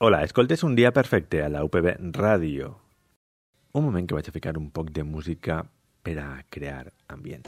Hola, escoltes Un dia perfecte a la UPB Ràdio. Un moment que vaig a ficar un poc de música per a crear ambient.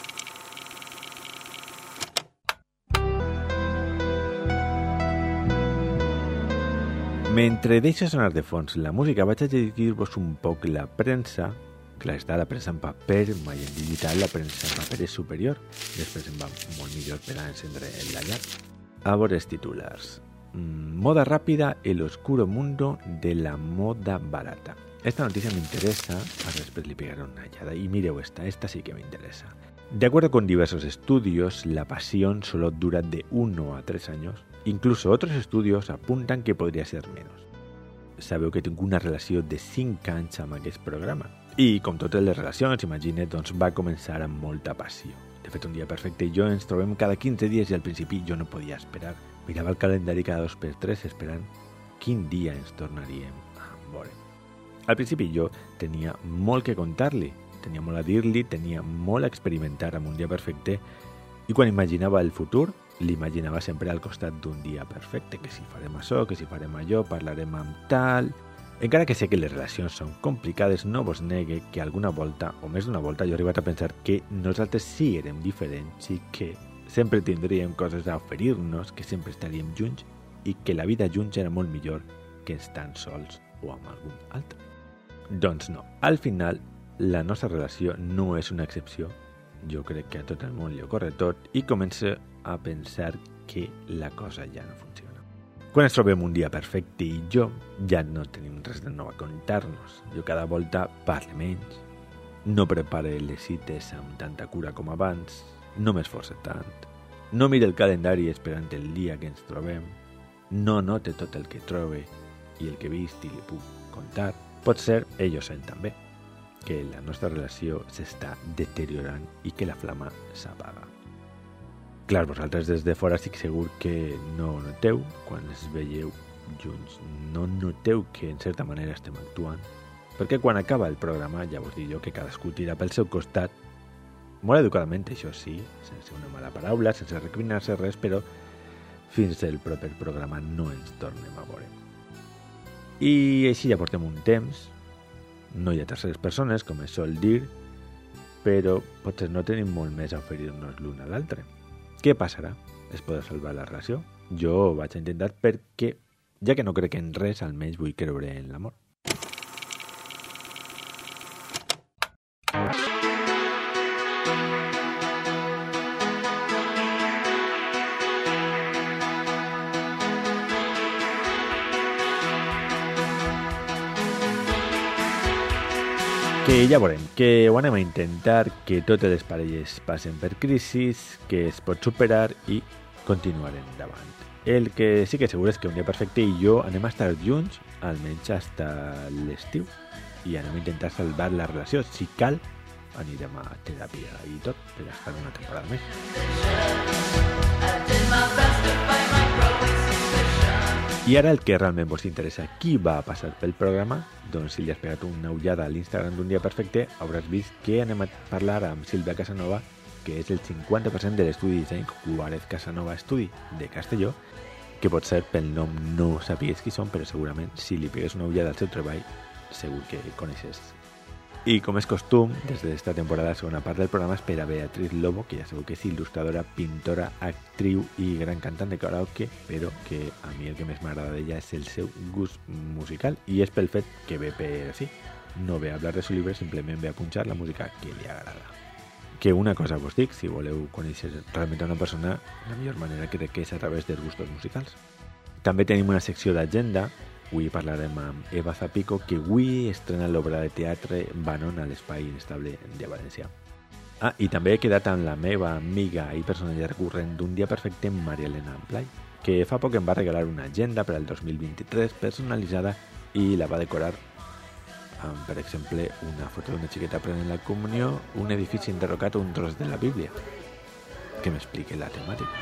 Mentre deixo sonar de fons la música, vaig a llegir-vos un poc la premsa. Clar està, la premsa en paper, mai en digital, la premsa en paper és superior. Després em va molt millor per a encendre la llar. A veure els titulars. Moda rápida, el oscuro mundo de la moda barata. Esta noticia me interesa, a después le pegaré una hallada. Y mireu esta sí que me interesa. De acuerdo con diversos estudios, la pasión solo dura de 1 a 3 años. Incluso otros estudios apuntan que podría ser menos. Sabeu que tinc una relació de 5 anys amb aquest programa. I com totes les relacions, imagine, doncs va començar amb molta passió. De fet, Un dia perfecte i jo ens trobem cada 15 dies i al principi jo no podia esperar. Mirava el calendari cada 2 per 3 esperant quin dia ens tornaríem a veure. Al principi jo tenia molt que contar-li, tenia molt a dir-li, tenia molt a experimentar amb Un dia perfecte i quan imaginava el futur, l'imaginava sempre al costat d'un dia perfecte, que si farem això, que si farem allò, parlarem amb tal... Encara que sé que les relacions són complicades, no vos negue que alguna volta, o més d'una volta, jo he arribat a pensar que nosaltres sí érem diferents i que sempre tindríem coses a oferir-nos, que sempre estaríem junts i que la vida junts era molt millor que estant sols o amb algun altre. Doncs no, al final la nostra relació no és una excepció. Jo crec que a tot el món li ocorre tot i comença a pensar que la cosa ja no funciona. Quan ens trobem un dia perfecte i jo ja no tenim res de nou a contar-nos. Jo cada volta parle menys, no prepare les cites amb tanta cura com abans, no m'esforce tant, no mire el calendari esperant el dia que ens trobem, no note tot el que trobe i el que he vist i li puc contar. Potser ell ho sent també, que la nostra relació s'està deteriorant i que la flama s'apaga. Clar, vosaltres des de fora estic segur que no noteu, quan es veieu junts, no noteu que en certa manera estem actuant, perquè quan acaba el programa ja vos dic jo que cadascú tira pel seu costat, molt educadament, això sí, sense una mala paraula, sense recriminar-se res, però fins el proper programa no ens tornem a veure. I així ja portem un temps, no hi ha terceres persones, com es sol dir, però potser no tenim molt més a oferir-nos l'un a l'altre. Què passarà? Es podrà salvar la relació? Jo vaig a intentar perquè, ja que no crec en res, almenys vull creure en l'amor. Que ja veurem, que ho anem a intentar, que totes les parelles passen per crisis, que es pot superar i continuar endavant. El que sí que segur és que Un dia perfecte i jo anem a estar junts, almenys fins l'estiu, i anem a intentar salvar la relació. Si cal, anirem a teràpia i tot, per estar una temporada més. I ara el que realment vos interessa, qui va passar pel programa, doncs si li has pegat una ullada a l'Instagram d'Un dia perfecte, hauràs vist que anem a parlar amb Sílvia Casanova, que és el 50% de l'estudi de disseny Juárez Casanova Estudi de Castelló, que potser pel nom no sabies qui són, però segurament si li pegues una ullada al seu treball, segur que coneixes. I com és costum, des d'esta temporada, la segona part del programa és per a Beatriz Lobo, que ja sabeu que és il·lustradora, pintora, actriu i gran cantant de karaoke, però que a mi el que més m'agrada d'ella és el seu gust musical, i és pel fet que ve per així. No ve a hablar de su llibre, simplement ve a punxar la música que li agrada. Que una cosa vos dic, si voleu conèixer realment una persona, la millor manera crec que és a través dels gustos musicals. També tenim una secció d'agenda. Avui parlarem amb Eva Zapico, que avui estrena l'obra de teatre Banon a l'Espai Inestable de València. I també he quedat amb la meva amiga i personatge recurrent d'Un dia perfecte, Maria Elena Blay, que fa poc em va regalar una agenda per al 2023 personalitzada i la va decorar amb, per exemple, una foto d'una xiqueta prenent la comunió, un edifici enderrocat o un tros de la Bíblia. Que m'explique la temàtica.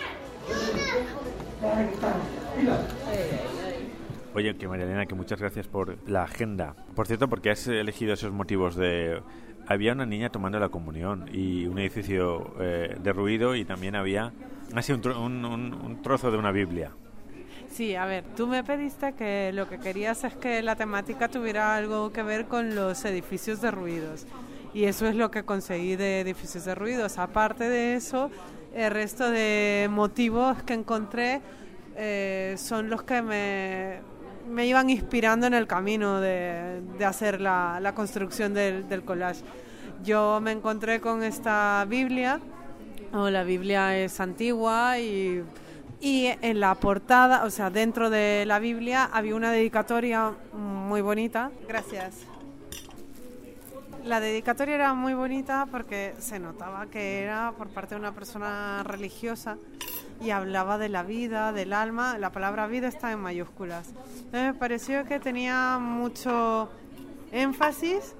Oye, que María Elena, que muchas gracias por la agenda. Por cierto, porque has elegido esos motivos de... Había una niña tomando la comunión y un edificio derruido y también había así un trozo de una Biblia. Sí, a ver, tú me pediste que lo que querías es que la temática tuviera algo que ver con los edificios derruidos. Y eso es lo que conseguí de edificios derruidos. Aparte de eso, el resto de motivos que encontré son los que me iban inspirando en el camino de hacer la construcción del collage. Yo me encontré con esta Biblia, la Biblia es antigua y en la portada, o sea, dentro de la Biblia había una dedicatoria muy bonita. Gracias. La dedicatoria era muy bonita porque se notaba que era por parte de una persona religiosa y hablaba de la vida, del alma. La palabra vida está en mayúsculas. Entonces me pareció que tenía mucho énfasis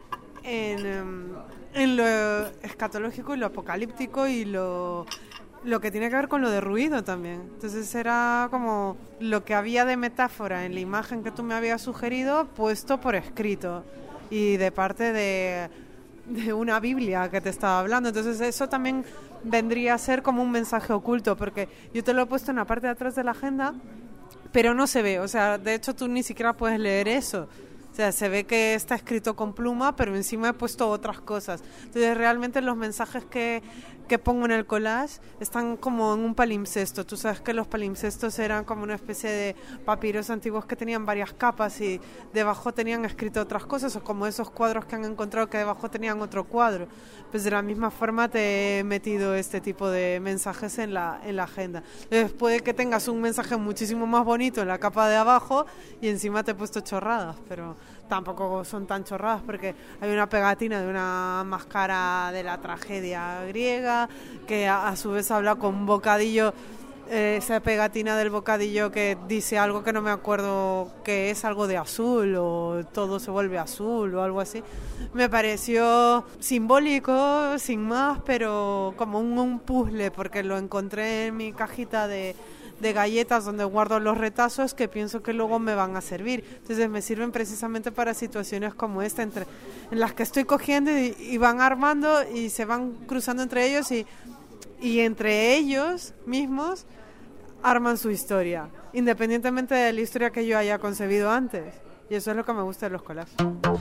en lo escatológico y lo apocalíptico y lo que tiene que ver con lo de ruido también. Entonces era como lo que había de metáfora en la imagen que tú me habías sugerido puesto por escrito y de parte de una Biblia que te estaba hablando. Entonces eso también vendría a ser como un mensaje oculto, porque yo te lo he puesto en la parte de atrás de la agenda, pero no se ve. O sea, de hecho tú ni siquiera puedes leer eso. O sea, se ve que está escrito con pluma, pero encima he puesto otras cosas. Entonces, realmente los mensajes que pongo en el collage están como en un palimpsesto. Tú sabes que los palimpsestos eran como una especie de papiros antiguos que tenían varias capas y debajo tenían escrito otras cosas, o como esos cuadros que han encontrado que debajo tenían otro cuadro. Pues de la misma forma te he metido este tipo de mensajes en la agenda. Entonces, puede que tengas un mensaje muchísimo más bonito en la capa de abajo y encima te he puesto chorradas, pero tampoco son tan chorradas porque hay una pegatina de una máscara de la tragedia griega que a su vez habla con un bocadillo, esa pegatina del bocadillo que dice algo que no me acuerdo que es algo de azul o todo se vuelve azul o algo así. Me pareció simbólico, sin más, pero como un puzzle, porque lo encontré en mi cajita de galletas donde guardo los retazos que pienso que luego me van a servir. Entonces me sirven precisamente para situaciones como esta, en las que estoy cogiendo y van armando y se van cruzando entre ellos y entre ellos mismos arman su historia, independientemente de la historia que yo haya concebido antes. Y eso es lo que me gusta de los collages.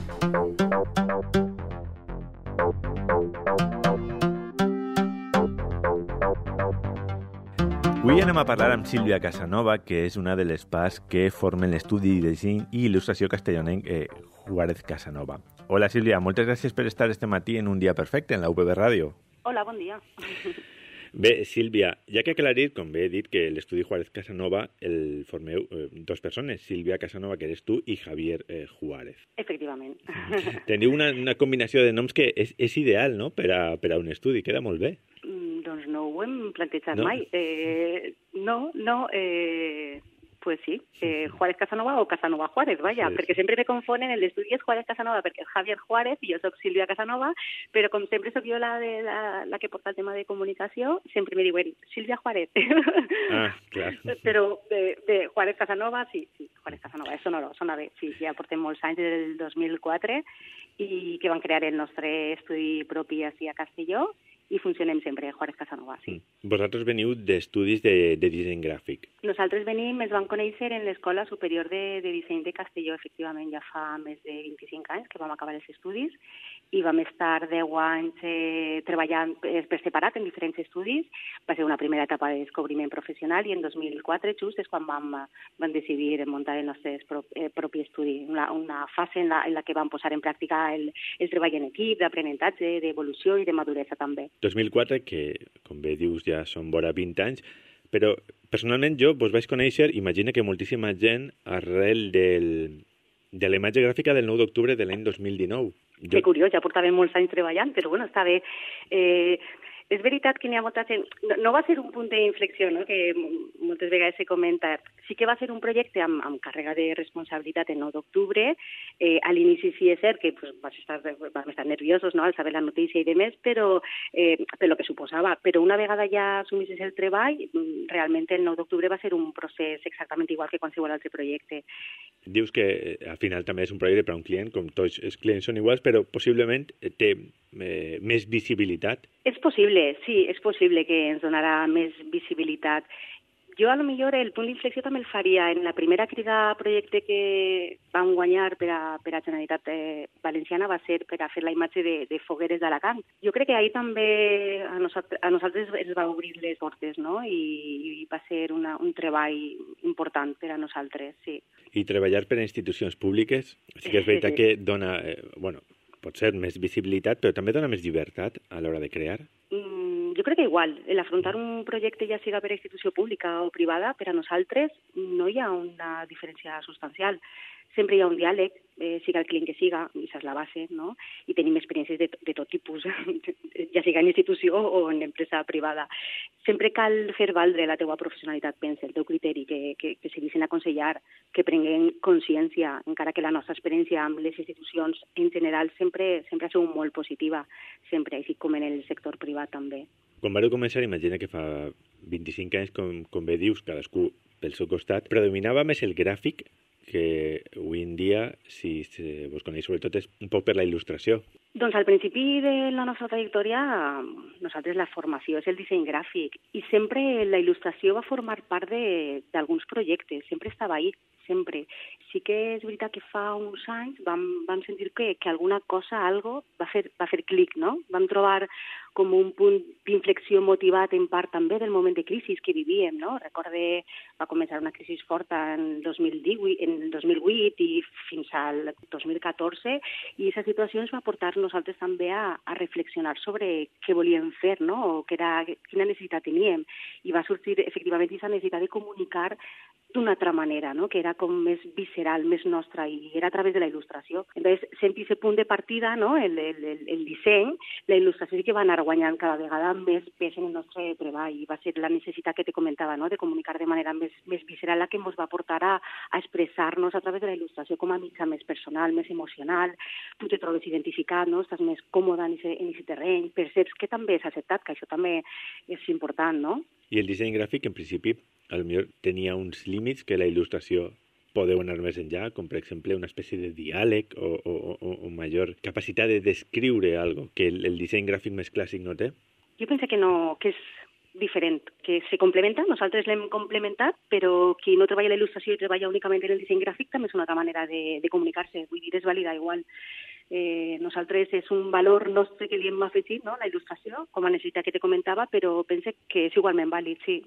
Avui anem a parlar amb Sílvia Casanova, que és una de les parts que formen l'estudi de disseny i il·lustració castellonenc Juárez Casanova. Hola Sílvia, moltes gràcies per estar este matí en un dia perfecte en la UPB Ràdio. Hola, bon dia. Bé, Sílvia, ja que aclarit, com bé he dit, que l'estudi Juárez Casanova el formeu dos persones, Sílvia Casanova, que eres tu, i Javier Juárez. Efectivament. Teniu una combinació de noms que és ideal, no?, per a un estudi, queda molt bé. Doncs no ho hem plantejat mai. Pues sí, Juárez Casanova o Casanova Juárez, vaja, sí. Perquè sempre me confonen, el d'estudi és Juárez Casanova perquè és Javier Juárez i jo soc Sílvia Casanova, però com sempre soc jo la que porta el tema de comunicació, sempre me diuen Sílvia Juárez. Ah, clar. Però de Juárez Casanova, sí, Juárez Casanova, és sonoro, sona bé, sí, ja portem molts anys des del 2004 i que van crear el nostre estudi propi així a Castelló, i funcionem sempre a Juárez Casanova, sí. Vosaltres veniu d'estudis de disseny gràfic. Nosaltres venim, ens vam conèixer en l'Escola Superior de Disseny de Castelló, efectivament, ja fa més de 25 anys que vam acabar els estudis i vam estar 10 anys treballant per separat en diferents estudis. Va ser una primera etapa de descobriment professional i en 2004 just és quan vam decidir muntar el nostre propi estudi, una fase en la que vam posar en pràctica el treball en equip, d'aprenentatge, d'evolució i de maduresa també. 2004, que, com bé dius, ja són vora 20 anys, però personalment jo vos vaig conèixer, imagina que moltíssima gent, arrel de la imatge gràfica del 9 d'octubre de l'any 2019. Que curiós, ja portàvem molts anys treballant, però bueno, està bé. És veritat que n'hi ha molta gent... No va ser un punt d'inflexió, no?, que moltes vegades s'ha comentat. Sí que va ser un projecte amb càrrega de responsabilitat el 9 d'octubre. A l'inici sí és cert que vam estar nerviosos, no?, al saber la notícia i demés, però per lo que suposava. Però una vegada ja assumissis el treball, realment el 9 d'octubre va ser un procés exactament igual que qualsevol altre projecte. Dius que al final també és un projecte per a un client, com tots els clients són iguals, però possiblement té més visibilitat. És possible, sí, és possible que ens donarà més visibilitat. Jo, a lo millor, el punt d'inflexió també el faria en la primera crida a projecte que vam guanyar per a Generalitat Valenciana va ser per a fer la imatge de fogueres d'Alacant. Jo crec que ahir també a nosaltres ens va obrir les portes, no? I va ser un treball important per a nosaltres, sí. I treballar per a institucions públiques sí que és veritat que dona, pot ser més visibilitat, però també dona més llibertat a l'hora de crear? Jo crec que igual, l'afrontar un projecte ja siga per a institució pública o privada, per a nosaltres no hi ha una diferència substancial. Sempre hi ha un diàleg, siga el client que siga, i això és la base, no? I tenim experiències de tot tipus, ja siga en institució o en empresa privada. Sempre cal fer valdre la teua professionalitat, pensa, el teu criteri, que se deixen aconsellar, que prenguem consciència, encara que la nostra experiència amb les institucions en general sempre ha sigut molt positiva, sempre, així com en el sector privat també. Quan vareu començar, imagina que fa 25 anys, com bé dius, cadascú pel seu costat, predominava més el gràfic que avui en dia, si vos coneix sobretot, és un poc per la il·lustració. Doncs al principi de la nostra trajectòria, nosaltres la formació és el disseny gràfic i sempre la il·lustració va formar part d'alguns projectes, sempre estava ahí, sempre. Sí que és veritat que fa uns anys vam sentir que alguna cosa, algo, va fer clic, no? Vam trobar com un punt d'inflexió motivat en part també del moment de crisi que vivíem, no? Recorde, va començar una crisi forta en 2008 i fins al 2014 i aquesta situació ens va portar nosaltres també a reflexionar sobre què volíem fer, no? O quina necessitat teníem. I va sorgir efectivament aquesta necessitat de comunicar d'una altra manera, no? Que era com més visceral, més nostra, i era a través de la il·lustració. Entonces, sent aquest punt de partida, no? El disseny, la il·lustració sí que va anar guanyant cada vegada més pes en el nostre treball, i va ser la necessitat que te comentava, no? De comunicar de manera més visceral, la que ens va portar a expressar-nos a través de la il·lustració com a mitjà més personal, més emocional. Tu te trobes identificat, no? Estàs més còmode en aquest terreny, perceps que també és acceptat, que això també és important, no? I el disseny gràfic, en principi, potser tenia uns límits que la il·lustració podeu anar més enllà, com per exemple una espècie de diàleg o major capacitat de descriure algo que el disseny gràfic més clàssic no té? Jo penso que no, que és diferent, que se complementa, nosaltres l'hem complementat, però qui no treballa la il·lustració i treballa únicament en el disseny gràfic també és una altra manera de comunicar-se, vull dir, és vàlida igual. Nosaltres és un valor nostre que li hem afegit, no? La il·lustració, com a necessitat que te comentava, però pense que és igualment vàlid, sí.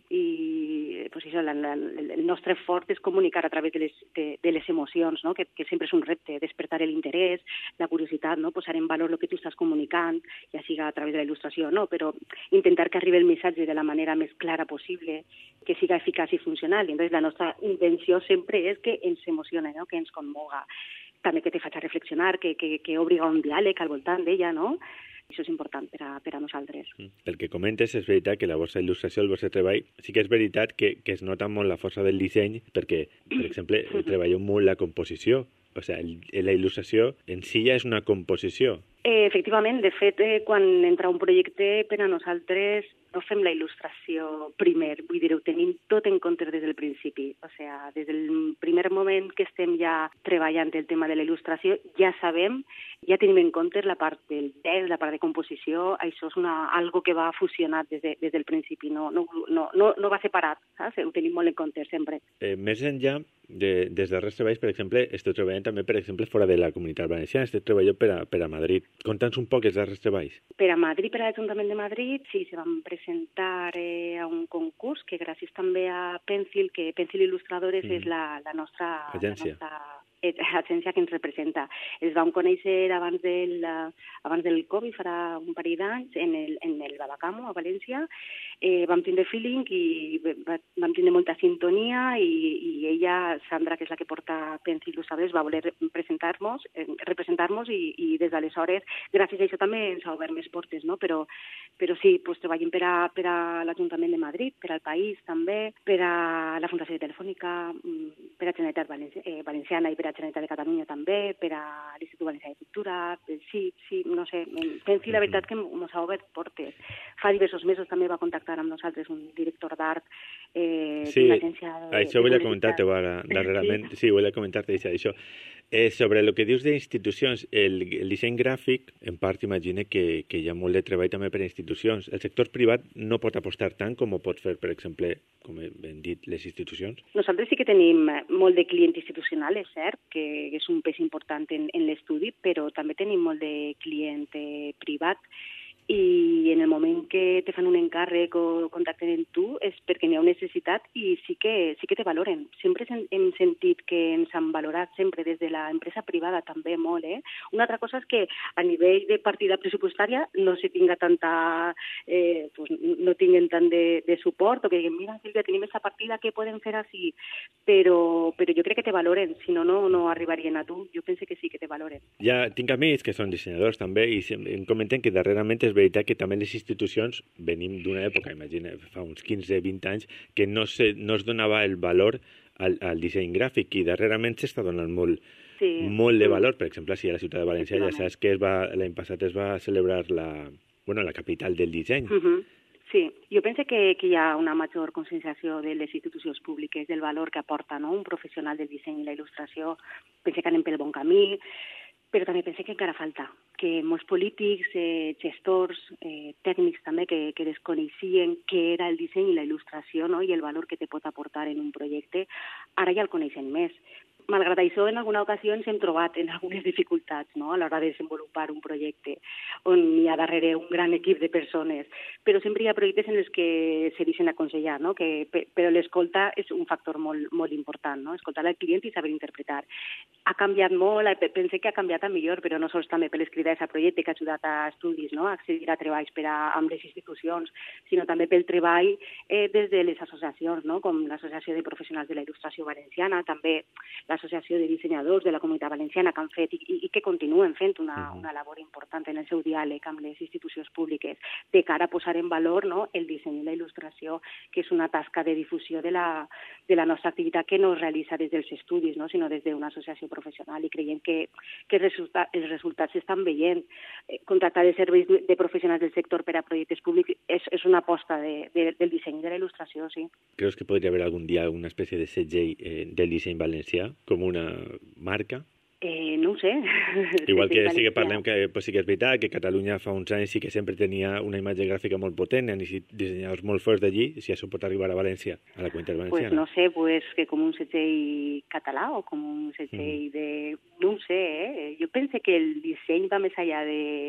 I pues això, el nostre fort és comunicar a través de les emocions, no? Que sempre és un repte, despertar l'interès, la curiositat, no? Posar en valor el que tu estàs comunicant, ja siga a través de la il·lustració, no? Però intentar que arribi el missatge de la manera més clara possible, que siga eficaç i funcional. I entonces la nostra intenció sempre és que ens emocione, no? Que ens commoga. També que te faig reflexionar, que obriga un diàleg al voltant d'ella, no? Això és important per a nosaltres. Pel que comentes, és veritat que la vostra il·lustració, el vostre treball, sí que és veritat que es nota molt la força del disseny, perquè, per exemple, treballeu molt la composició. O sigui, la il·lustració en si ja és una composició. Efectivament, de fet, quan entra un projecte, per a nosaltres no fem la il·lustració primer, vull dir, ho tenim tot en compte des del principi. O sigui, des del primer moment que estem ja treballant el tema de la il·lustració, ja sabem, ja tenim en compte la part del text, la part de composició, això és algo que va fusionat des del principi, no va separat, saps? Ho tenim molt en compte sempre. Més enllà, des darrers treballs, per exemple, esteu treballant també, per exemple, fora de la Comunitat Valenciana, esteu treballant per a Madrid. Conta'ns un poc els darrers treballs. Per a Madrid, per a l'Ajuntament de Madrid, sí, se van presentar a un concurs que gràcies també a Pencil, que Pencil Il·lustradores és la nostra agència. Agència que ens representa. Els vam conèixer abans del Covid, farà un parell d'anys, en el Babacamo, a València. Vam tindre feeling i vam tindre molta sintonia i ella, Sandra, que és la que porta Pencil Il·lustradores, va voler representar-nos i des d'aleshores, gràcies a això també ens ha obert més portes, no? Però sí, pues, treballem per a l'Ajuntament de Madrid, per al País també, per a la Fundació Telefònica, per a Generalitat Valenciana i per a Generalitat de Catalunya també, per a l'Institut Valencià de Cultura, sí, no sé, pensi la veritat que ens ha obert portes. Fa diversos mesos també va contactar amb nosaltres un director d'art d'una agència de... Sí, això volia comentar-te ara, darrerament, sí, volia comentar-te això. Sobre el que dius d'institucions, el disseny gràfic, en part imagine que hi ha molt de treball també per a institucions. El sector privat no pot apostar tant com ho pot fer, per exemple, com hem dit, les institucions. Nosaltres sí que tenim molt de client institucional, és cert, que és un pes important en l'estudi, però també tenim molt de client privat, i en el moment que te fan un encàrrec o contacten amb tu és perquè n'hi ha una necessitat i sí que te valoren. Sempre hem sentit que ens han valorat sempre des de l'empresa privada també molt. Una altra cosa és que a nivell de partida pressupostària no se tinga tanta, no tinguen tant de suport o que diguin, mira Sílvia, tenim aquesta partida, què podem fer així? Però jo crec que te valoren, si no, no arribarien a tu. Jo penso que sí que te valoren. Ja tinc amics que són dissenyadors també i em comenten que darrerament és veritat que també les institucions venim d'una època, imagina, fa uns 15-20 anys, que no es donava el valor al disseny gràfic i darrerament s'està donant molt de valor. Per exemple, si a la ciutat de València ja saps que l'any passat es va celebrar la capital del disseny. Sí, jo penso que hi ha una major conscienciació de les institucions públiques del valor que aporta un professional del disseny i la il·lustració. Penso que anem pel bon camí, però també penso que encara falta, que molts polítics, gestors, tècnics també, que desconeixien què era el disseny i la il·lustració i el valor que te pot aportar en un projecte, ara ja el coneixen més. Malgrat això, en alguna ocasió ens hem trobat en algunes dificultats a l'hora de desenvolupar un projecte on hi ha darrere un gran equip de persones, però sempre hi ha projectes en els que se deixen aconsellar, però l'escolta és un factor molt important, escoltar el client i saber interpretar. Ha canviat molt, penso que ha canviat a millor, però no sols també per l'escriure d'aquest projecte que ha ajudat a estudis, a accedir a treballs amb les institucions, sinó també pel treball des de les associacions, com l'Associació de Professionals de la Il·lustració Valenciana, també l'Associació de Dissenyadors de la Comunitat Valenciana que han fet i que continuen fent una labor important en el seu diàleg amb les institucions públiques de cara a posar en valor el disseny i la il·lustració, que és una tasca de difusió de la nostra activitat que no es realitza des dels estudis, sinó des d'una associació professional, i creiem que els resultats s'estan veient. Contractar de serveis de professionals del sector per a projectes públics és una aposta del disseny i de la il·lustració, sí. Creus que podria haver algun dia una espècie de segell del disseny valencià com una marca? No ho sé. Igual que sí que parlem que sí que és veritat que Catalunya fa uns anys sí que sempre tenia una imatge gràfica molt potent, i dissenyadors molt forts d'allí, si això pot arribar a València, a la Comunitat Valenciana. Pues no sé, que com un segell català o com un segell de... No ho sé, Jo penso que el disseny va més enllà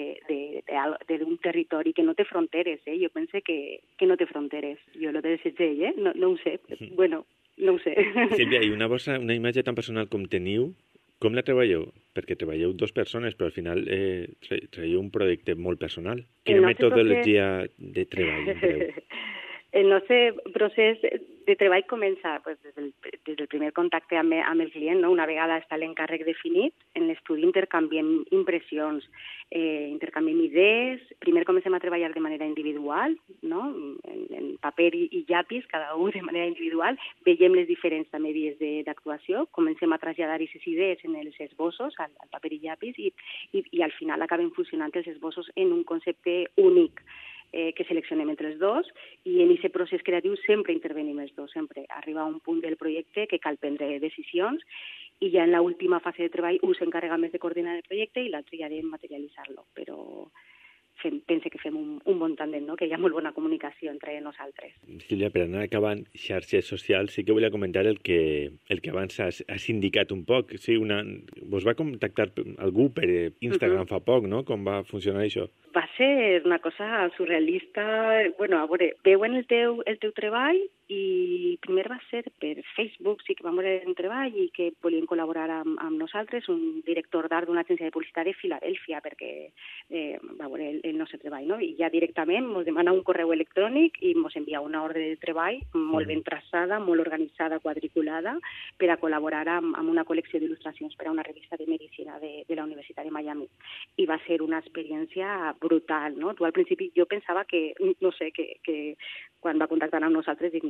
d'un territori que no té fronteres, Jo penso que no té fronteres. Jo lo de segell, no ho sé. Bueno, no ho sé. Sílvia, i una imatge tan personal com teniu, com la treballeu? Perquè treballeu 2 persones, però al final traieu un projecte molt personal. Quina metodologia de treball? El nostre procés de treball comença des del primer contacte amb el client. Una vegada està l'encàrrec definit, en l'estudi intercanviem impressions, intercanviem idees. Primer comencem a treballar de manera individual, en paper i llapis, cada un de manera individual. Veiem les diferents també vies d'actuació, comencem a traslladar aquestes idees en els esbossos, al paper i llapis, i al final acabem fusionant els esbossos en un concepte únic, que seleccionem entre els dos, i en aquest procés creatiu sempre intervenim els dos, sempre arriba a un punt del projecte que cal prendre decisions, i ja en l'última fase de treball un s'encarrega més de coordinar el projecte i l'altre ja de materialitzar-lo, però penso que fem un bon tàndem, que hi ha molt bona comunicació entre nosaltres. Sílvia, per anar acabant xarxes socials, sí que volia comentar el que abans has indicat un poc. Sí, vos va contactar algú per Instagram fa poc, no? Com va funcionar això? Va ser una cosa surrealista. Bueno, a veure, veuen el teu treball i primer va ser per Facebook, sí que vam veure el treball i que volien col·laborar amb nosaltres, un director d'art d'una agència de publicitat de Filadèlfia, perquè va veure el nostre treball, I ja directament ens demana un correu electrònic i ens envia una ordre de treball molt ben traçada, molt organitzada, quadriculada, per a col·laborar amb una col·lecció d'il·lustracions per a una revista de medicina de la Universitat de Miami. I va ser una experiència brutal, Tu al principi jo pensava que quan va contactar amb nosaltres, dic,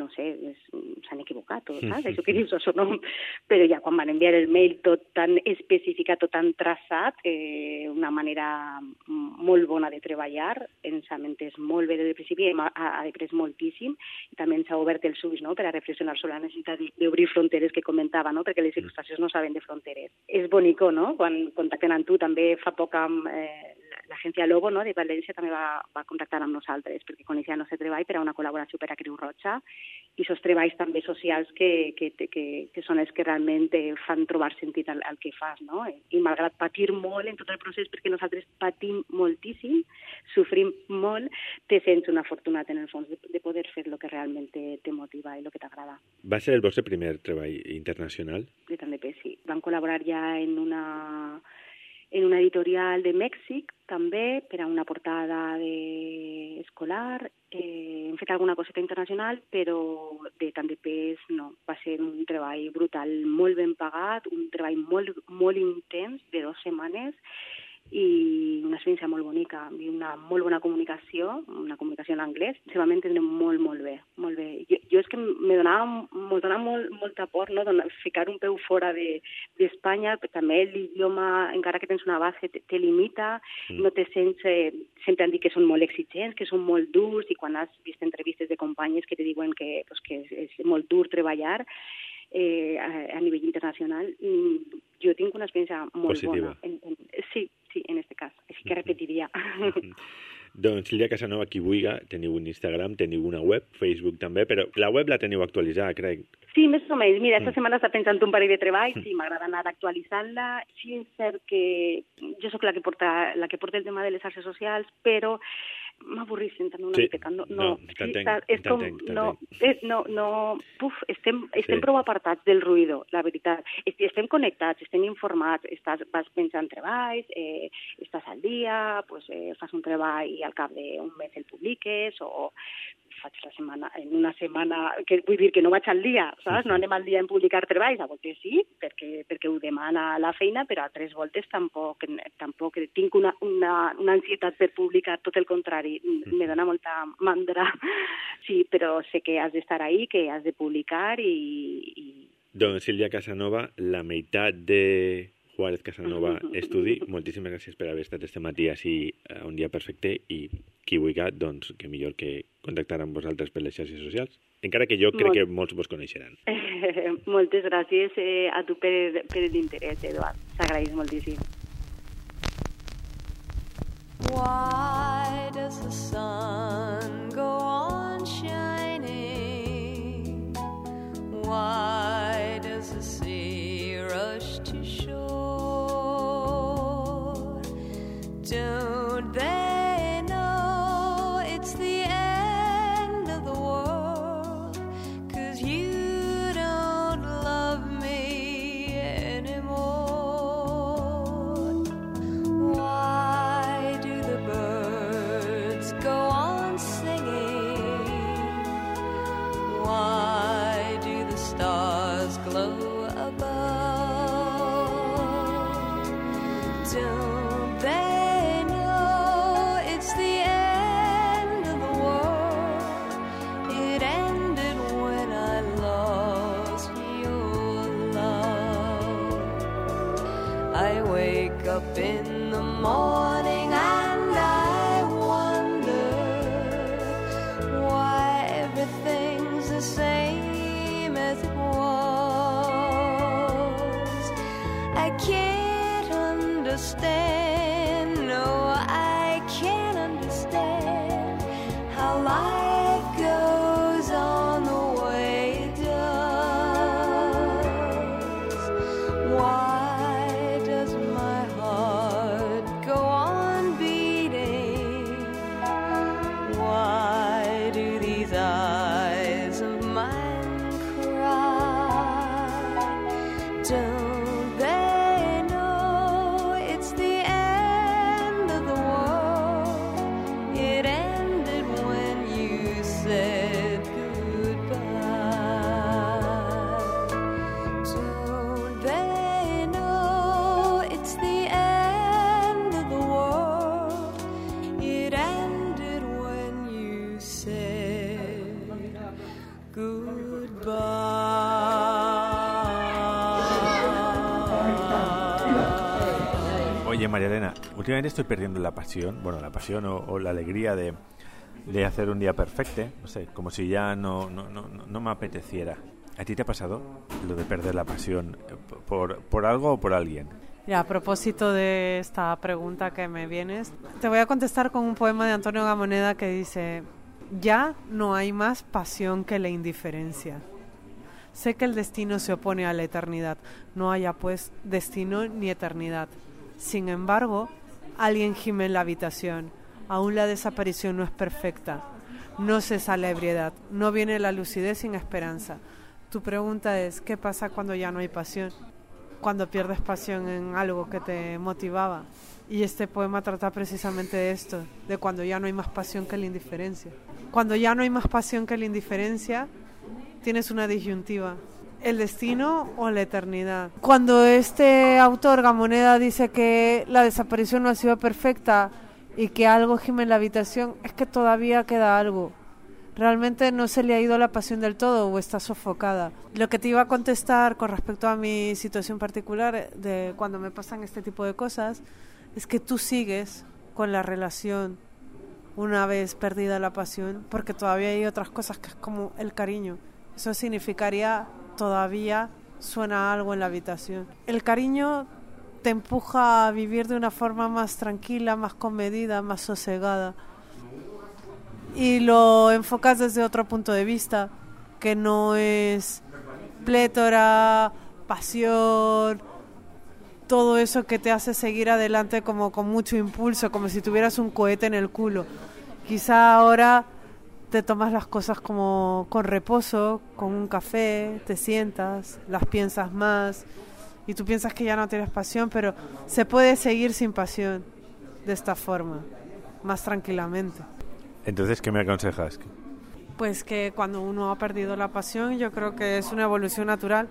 no sé, s'han equivocat, saps? Això que dius, això no... Però ja quan van enviar el mail tot tan especificat, tot tan traçat, una manera molt bona de treballar, ens ha entès molt bé des del principi, ha après moltíssim, i també ens ha obert els ulls, no?, per a reflexionar sobre la necessitat d'obrir fronteres que comentava, no?, perquè les il·lustracions no saben de fronteres. És bonico, no?, quan contacten amb tu, també fa poc amb l'agència Lobo, no?, de València també va contactar amb nosaltres perquè coneixia el nostre treball per a una col·laboració per a Creu Roja, i aquests treballs també socials que són els que realment fan trobar sentit al que fas, no? I malgrat patir molt en tot el procés, perquè nosaltres patim moltíssim, sofrim molt, te sents un afortunat en el fons de poder fer el que realment te motiva i el que t'agrada. Va ser el vostre primer treball internacional? De tant de pes, sí. Vam col·laborar ja en una editorial de Mèxic, també, per a una portada escolar. Hem fet alguna coseta internacional, però de tant de pes no. Va ser un treball brutal, molt ben pagat, un treball molt intens, de 2 setmanes, i una experiència molt bonica, i una molt bona comunicació en anglès. Se vam entendre molt, molt bé, molt bé. Jo és que me donava molta por, no?, ficar un peu fora d'Espanya, també l'idioma, encara que tens una base, te limita, no te sents... sempre han dit que són molt exigents, que són molt durs, i quan has vist entrevistes de companyes que te diuen que és molt dur treballar a nivell internacional, jo tinc una experiència molt positiva. Bona. Sí, en aquest cas. Així que repetiria. Doncs Sílvia Casanova, qui vulgui, teniu un Instagram, teniu una web, Facebook també, però la web la teniu actualitzada, crec. Sí, més o menys. Mira, esta setmana està pensant un parell de treballs, sí, m'agrada anar actualitzant-la. Sí, és cert que jo sóc la que porta el tema de les xarxes socials, però m'avorrís sentant una miqueta. Estem prou apartats del ruïdo, la veritat. Estem connectats, estem informats, vas pensant treballs, estàs al dia, fas un treball i al cap d'un mes el publiques, o faig en una setmana, que vull dir que no vaig al dia, saps? No anem al dia en publicar treballs, a voltes sí, perquè ho demana la feina, però a 3 voltes tampoc tinc una ansietat per publicar, tot el contrari, me dona molta mandra. Sí, però sé que has d'estar ahí, que has de publicar i... Doncs Sílvia Casanova, la meitat de Juárez Casanova Estudi, moltíssimes gràcies per haver estat este matí així un dia perfecte, i qui vulgui, doncs, que millor que contactar amb vosaltres per les xarxes socials, encara que jo crec que molts vos coneixeran. Moltes gràcies a tu per l'interès, Eduard. S'agraeix moltíssim. Why does the sun go on shining? Why does the sea rush to shore? Don't they know it's the end of the world? 'Cause you don't love me anymore. Why do the birds go on singing? Why do the stars glow above? Don't they know it's the end of the world? It ended when I lost your love. I wake up in the morning and I wonder why everything's the same as it was. I can't understand, no, I can't understand how life goes on the way it does. Why does my heart go on beating? Why do these eyes of mine cry? Don't they know it's the end Oye, María Elena, últimamente estoy perdiendo la pasión, o la alegría de hacer un día perfecto, no sé, como si ya no me apeteciera. ¿A ti te ha pasado lo de perder la pasión por algo o por alguien? Mira, a propósito de esta pregunta que me vienes, te voy a contestar con un poema de Antonio Gamoneda que dice: ya no hay más pasión que la indiferencia. Sé que el destino se opone a la eternidad, no haya pues destino ni eternidad. Sin embargo, alguien gime en la habitación, aún la desaparición no es perfecta. No cesa la ebriedad, no viene la lucidez sin esperanza. Tu pregunta es, ¿qué pasa cuando ya no hay pasión? Cuando pierdes pasión en algo que te motivaba. Y este poema trata precisamente de esto, de cuando ya no hay más pasión que la indiferencia. Cuando ya no hay más pasión que la indiferencia, tienes una disyuntiva: el destino o la eternidad. Cuando este autor, Gamoneda, dice que la desaparición no ha sido perfecta y que algo gime en la habitación, es que todavía queda algo. Realmente no se le ha ido la pasión del todo o está sofocada. Lo que te iba a contestar con respecto a mi situación particular de cuando me pasan este tipo de cosas es que tú sigues con la relación una vez perdida la pasión, porque todavía hay otras cosas que es como el cariño. Eso significaría todavía suena algo en la habitación. El cariño te empuja a vivir de una forma más tranquila, más comedida, más sosegada. Y lo enfocas desde otro punto de vista, que no es plétora, pasión, todo eso que te hace seguir adelante como con mucho impulso, como si tuvieras un cohete en el culo. Quizá ahora te tomas las cosas como con reposo, con un café, te sientas, las piensas más y tú piensas que ya no tienes pasión, pero se puede seguir sin pasión de esta forma, más tranquilamente. Entonces, ¿qué me aconsejas? Pues que cuando uno ha perdido la pasión, yo creo que es una evolución natural.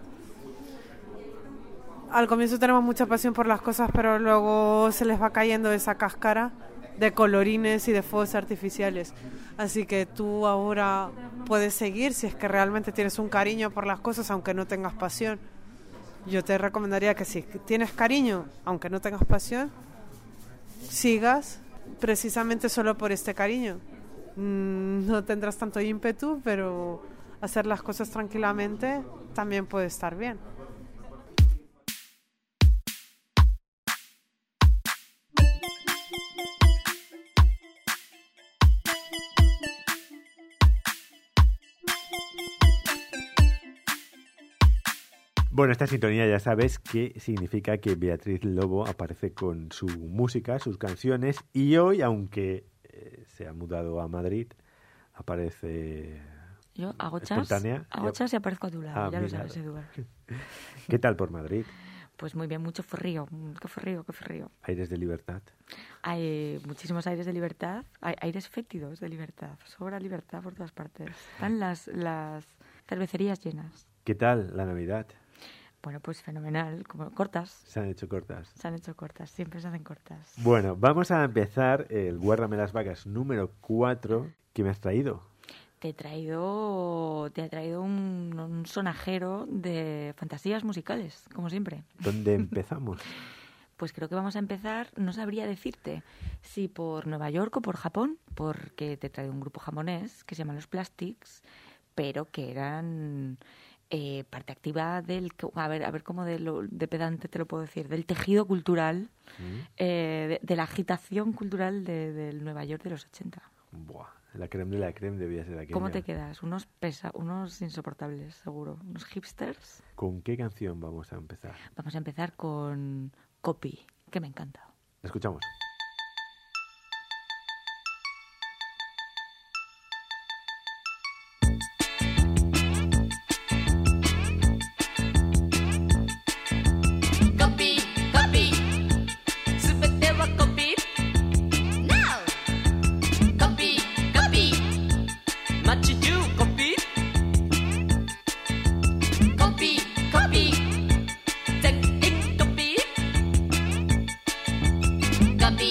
Al comienzo tenemos mucha pasión por las cosas, pero luego se les va cayendo esa cáscara de colorines y de fuegos artificiales. Así que tú ahora puedes seguir si es que realmente tienes un cariño por las cosas, aunque no tengas pasión. Yo te recomendaría que si tienes cariño, aunque no tengas pasión, sigas precisamente solo por este cariño. No tendrás tanto ímpetu, pero hacer las cosas tranquilamente también puede estar bien. Bueno, esta sintonía ya sabes que significa que Beatriz Lobo aparece con su música, sus canciones, y hoy, aunque se ha mudado a Madrid, aparece yo hago espontánea. Chas y aparezco a tu lado, ya mira. Lo sabes, Eduardo. ¿Qué tal por Madrid? Pues muy bien, mucho frío, qué frío. Aires de libertad. Hay muchísimos aires de libertad, hay aires fétidos de libertad, sobra libertad por todas partes. Están las cervecerías llenas. ¿Qué tal la Navidad? Bueno, pues fenomenal, como cortas. Se han hecho cortas. Siempre se hacen cortas. Bueno, vamos a empezar el Guárdame las vacas número 4. ¿Qué me has traído? Te he traído un sonajero de fantasías musicales, como siempre. ¿Dónde empezamos? Pues creo que vamos a empezar, no sabría decirte si por Nueva York o por Japón, porque te he traído un grupo japonés que se llama Los Plastics, pero que eran parte activa del, a ver cómo de pedante te lo puedo decir, del tejido cultural, de la agitación cultural del Nueva York de los 80. Buah, la creme de la creme debía ser aquella. ¿Cómo te quedas? Unos insoportables, seguro. Unos hipsters. ¿Con qué canción vamos a empezar? Vamos a empezar con Copy, que me encanta. La escuchamos. Copy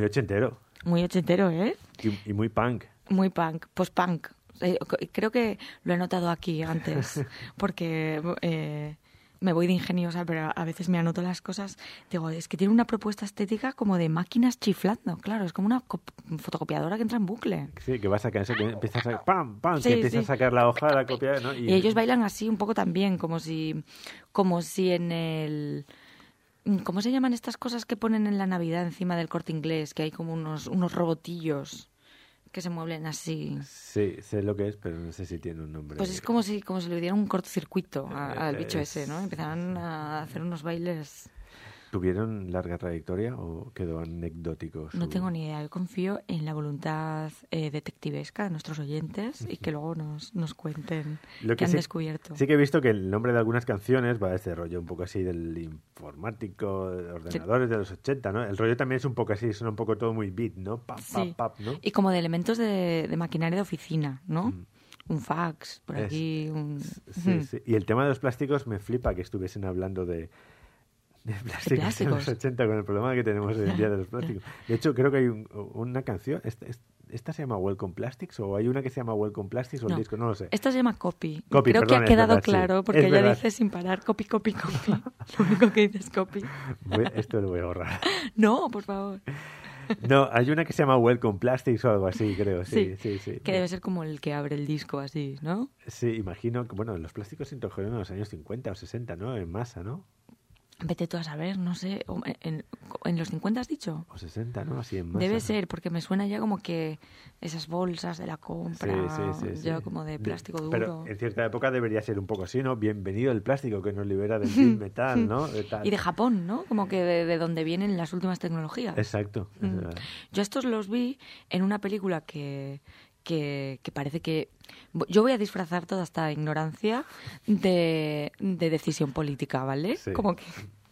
ochentero. Muy ochentero, ¿eh? Y muy punk. Muy punk, post-punk. Creo que lo he notado aquí antes, porque me voy de ingeniosa, pero a veces me anoto las cosas. Digo, es que tiene una propuesta estética como de máquinas chiflando. Claro, es como una fotocopiadora que entra en bucle. Sí, que vas a cansar, que empiezas a... ¡Pam! ¡Pam! Sí, que empiezas sí. a sacar la hoja, la copia, ¿no? Y ellos bailan así un poco también, como si en el... ¿Cómo se llaman estas cosas que ponen en la Navidad encima del Corte Inglés? Que hay como unos robotillos que se mueven así. Sí, sé lo que es, pero no sé si tiene un nombre. Pues es como si le dieran un cortocircuito al bicho ese, ¿no? Empezaron a hacer unos bailes. ¿Tuvieron larga trayectoria o quedó anecdótico? No tengo ni idea. Yo confío en la voluntad detectivesca de nuestros oyentes y que luego nos cuenten Lo qué han sí, descubierto. Sí que he visto que el nombre de algunas canciones va a este rollo un poco así del informático, de ordenadores de los 80, ¿no? El rollo también es un poco así, suena un poco todo muy beat, ¿no? Pap, Sí. pap, pap, ¿no? Y como de elementos de maquinaria de oficina, ¿no? Un fax, por Es- aquí, Sí, sí. Y el tema de los plásticos me flipa que estuviesen hablando de plásticos en los plásticos. 80 con el problema que tenemos hoy en día de los plásticos. De hecho, creo que hay una canción, ¿esta se llama Welcome Plastics o hay una que se llama Welcome Plastics o el No. disco? No lo sé. Esta se llama copy. Copy, Creo perdón, que es ha quedado verdad, sí. claro porque Es ella verdad. dice sin parar copy, copy, copy. Lo único que dice es copy. Esto lo voy a borrar. No, por favor. No, hay una que se llama Welcome Plastics o algo así, creo. Sí, Sí, sí. Que debe ser como el que abre el disco así, ¿no? Sí, imagino que, bueno, los plásticos se introdujeron en los años 50 o 60, ¿no? En masa, ¿no? Vete tú a saber, no sé. ¿En los 50 has dicho? O 60, ¿no? Así en masa. Debe ser, porque me suena ya como que esas bolsas de la compra, Sí. ya como de plástico duro. Pero en cierta época debería ser un poco así, ¿no? Bienvenido el plástico que nos libera del death metal, ¿no? Y de Japón, ¿no? Como que de donde vienen las últimas tecnologías. Exacto. es verdad. Yo estos los vi en una película que parece que... Yo voy a disfrazar toda esta ignorancia de decisión política, ¿vale? Sí. Como que...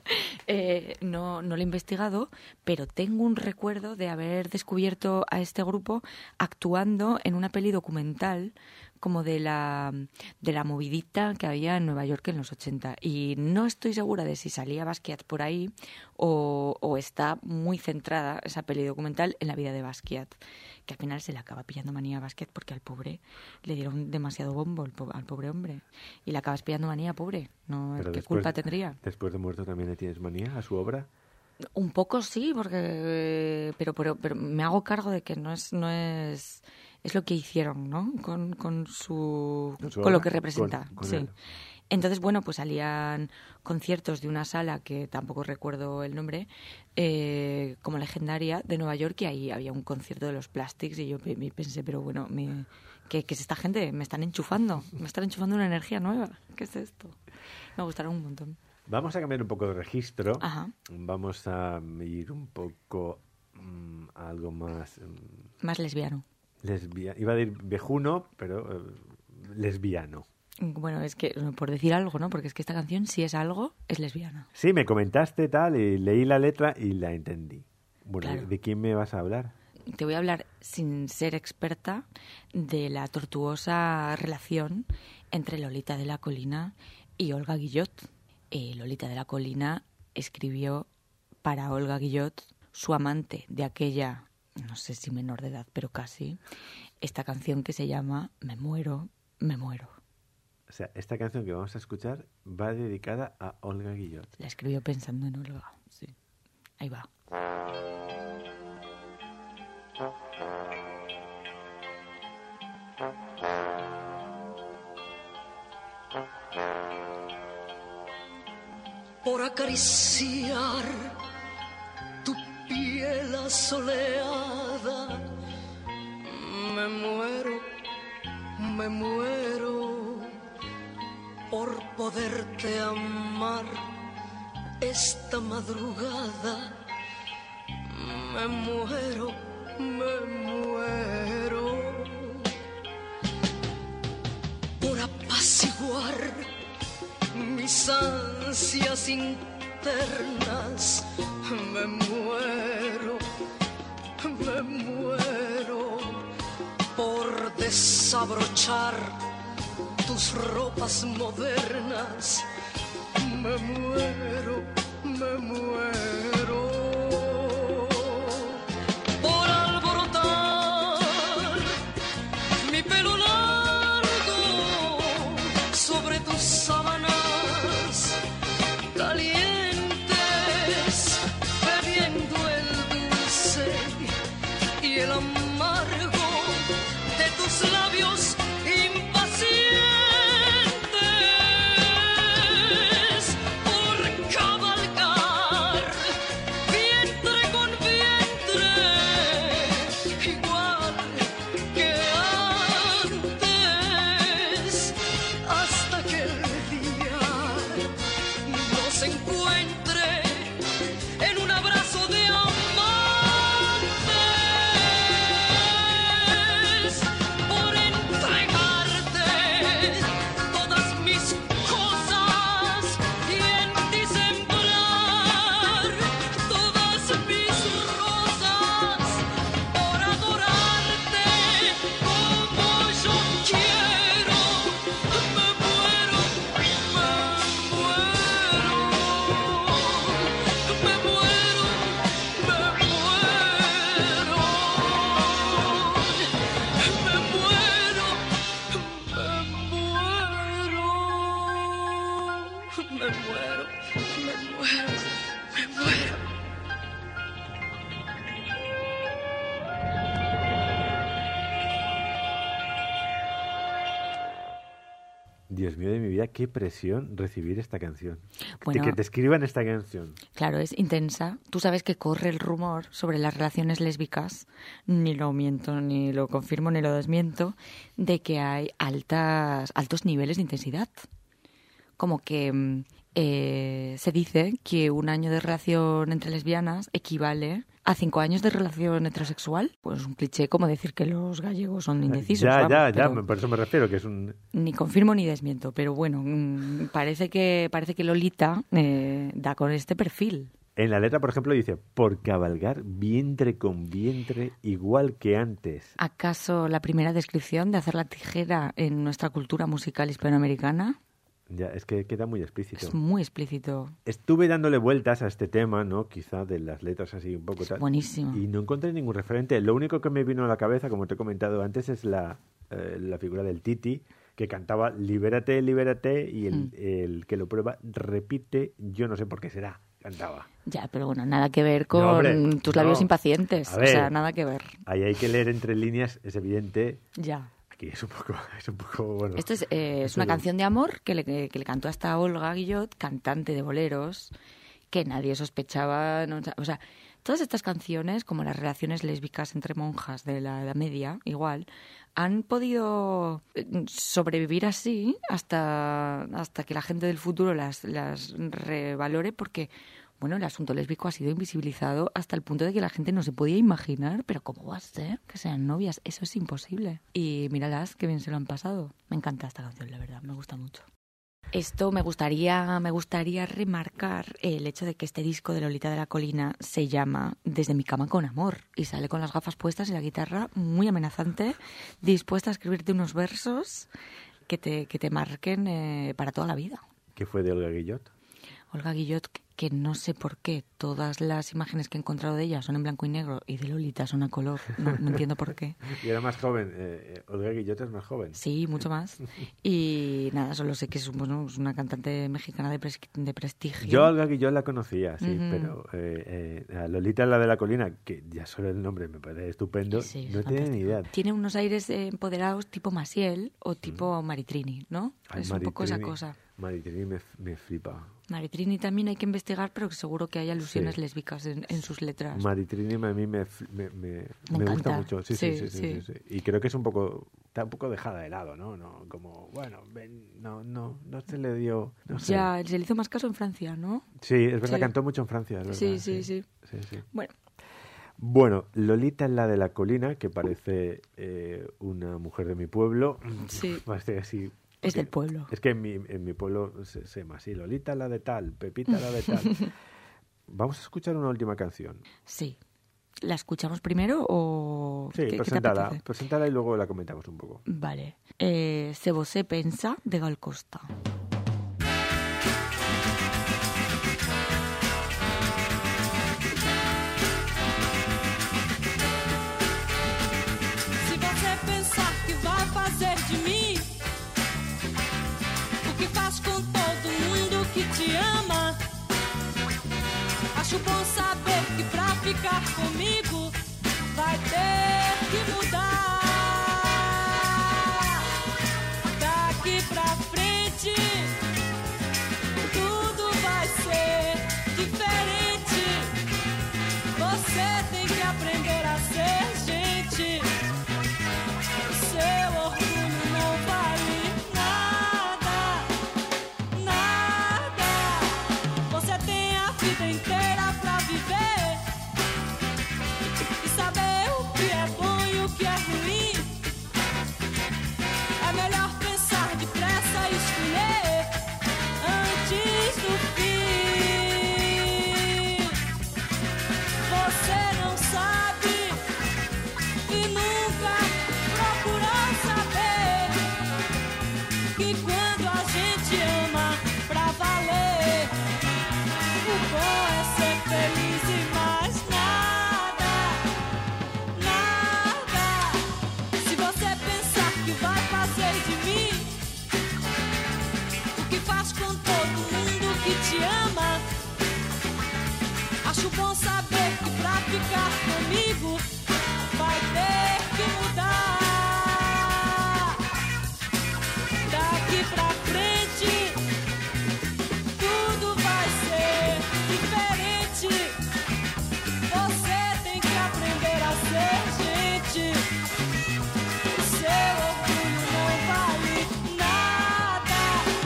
no lo he investigado, pero tengo un recuerdo de haber descubierto a este grupo actuando en una peli documental como de la movidita que había en Nueva York en los 80. Y no estoy segura de si salía Basquiat por ahí o está muy centrada esa peli documental en la vida de Basquiat, que al final se le acaba pillando manía a Basquiat porque al pobre le dieron demasiado bombo al pobre hombre. Y le acabas pillando manía, pobre. No, Pero ¿qué después- culpa tendría? Después de muerto también le tienes manía a su obra. Un poco sí, porque pero me hago cargo de que no es lo que hicieron, ¿no? Con lo obra, que representa. con Sí. él. Entonces, bueno, pues salían conciertos de una sala que tampoco recuerdo el nombre, como legendaria de Nueva York, y ahí había un concierto de los Plastics y yo pensé, pero bueno, ¿qué es esta gente? Me están enchufando una energía nueva. ¿Qué es esto? Me gustaron un montón. Vamos a cambiar un poco de registro. Ajá. Vamos a ir un poco a algo más Más lesbiano. lesbiano. Iba a decir viejuno, pero lesbiano. Bueno, es que, por decir algo, ¿no? Porque es que esta canción, si es algo, es lesbiana. Sí, me comentaste tal y leí la letra y la entendí. Bueno, Claro. ¿de quién me vas a hablar? Te voy a hablar, sin ser experta, de la tortuosa relación entre Lolita de la Colina y Olga Guillot. Lolita de la Colina escribió para Olga Guillot, su amante de aquella, no sé si menor de edad, pero casi, esta canción que se llama Me muero, me muero. O sea, esta canción que vamos a escuchar va dedicada a Olga Guillot. La escribió pensando en Olga, sí. Ahí va. Por acariciar tu piel asoleada, me muero por poderte amar esta madrugada, me muero por apaciguar mis ansias internas, me muero por desabrochar tus ropas modernas, me muero se encuentre en un abrazo de amantes, por entregarte todas mis cosas y en ti sembrar todas mis rosas, por adorarte como yo quiero. Me muero, me muero, me muero, me muero, me muero, me muero, me muero, me muero. Dios mío de mi vida, qué presión recibir esta canción. Bueno. Que te escriban esta canción. Claro, es intensa. Tú sabes que corre el rumor sobre las relaciones lésbicas, ni lo miento, ni lo confirmo, ni lo desmiento, de que hay altos niveles de intensidad. Como que se dice que un año de relación entre lesbianas equivale a 5 años de relación heterosexual. Pues un cliché como decir que los gallegos son indecisos. Ya, vamos, ya, pero por eso me refiero, que es un... ni confirmo ni desmiento, pero bueno, parece que Lolita da con este perfil. En la letra, por ejemplo, dice, por cabalgar vientre con vientre igual que antes. ¿Acaso la primera descripción de hacer la tijera en nuestra cultura musical hispanoamericana? Ya, es que queda muy explícito. Es muy explícito. Estuve dándole vueltas a este tema, ¿no? Quizá de las letras así un poco tal. Buenísimo. Y no encontré ningún referente. Lo único que me vino a la cabeza, como te he comentado antes, es la figura del Titi, que cantaba Libérate, libérate, y el que lo prueba repite, yo no sé por qué será, cantaba. Ya, pero bueno, nada que ver con No, hombre, tus labios no. impacientes. A O ver. sea, nada que ver. Ahí hay que leer entre líneas, es evidente. Ya. Aquí es un poco bueno. Esto es una canción de amor que le cantó hasta Olga Guillot, cantante de boleros, que nadie sospechaba. No, o sea, todas estas canciones, como las relaciones lésbicas entre monjas de la Edad Media, igual, han podido sobrevivir así hasta que la gente del futuro las revalore, porque bueno, el asunto lésbico ha sido invisibilizado hasta el punto de que la gente no se podía imaginar, pero ¿cómo va a ser que sean novias? Eso es imposible. Y míralas, qué bien se lo han pasado. Me encanta esta canción, la verdad, me gusta mucho. Esto me gustaría remarcar el hecho de que este disco de Lolita de la Colina se llama Desde mi cama con amor y sale con las gafas puestas y la guitarra muy amenazante, dispuesta a escribirte unos versos que te marquen para toda la vida. ¿Qué fue de Olga Guillot? Olga Guillot, que no sé por qué todas las imágenes que he encontrado de ella son en blanco y negro y de Lolita son a color. No entiendo por qué. Y era más joven. Olga Guillot es más joven. Sí, mucho más. Y nada, solo sé que es una cantante mexicana de prestigio. Yo a Olga Guillot la conocía, sí, Ujú. pero a Lolita, la de la colina, que ya solo el nombre me parece estupendo, Sí, no es tiene ni idea. Tiene unos aires empoderados tipo Maciel o tipo Maritrini, ¿no? Ay, Es un poco esa Maritrini- cosa. Maritrini me flipa. Maritrini también hay que investigar, pero seguro que hay alusiones Sí. lésbicas en sus letras. Maritrini a mí me gusta encanta. mucho. Sí. Sí. Y creo que está un poco dejada de lado, ¿no? Como, bueno, no se le dio, no sé. Ya, se le hizo más caso en Francia, ¿no? Sí, es verdad, Sí. cantó mucho en Francia, es verdad. Sí. Sí. Bueno, Bueno, Lolita es la de la colina, que parece una mujer de mi pueblo. Sí. Parece así. es del pueblo. Es que en mi pueblo se llama así, Lolita la de tal, Pepita la de tal. Vamos a escuchar una última canción. Sí. ¿La escuchamos primero o...? Sí, ¿Qué te preséntala, apetece? preséntala y luego la comentamos un poco. Vale. Se você pensa de Gal Costa. Se você pensar que vai fazer de mim o que faz com todo mundo que te ama, acho bom saber que pra ficar comigo vai ter que mudar. Daqui pra frente tudo vai ser diferente. Você tem que aprender a ser gente. Seu orgulho não vale nada, nada. gente ama. Acho bom saber que pra ficar comigo vai ter que mudar. Daqui pra frente tudo vai ser diferente. Você tem que aprender a ser gente. O seu orgulho não vale nada,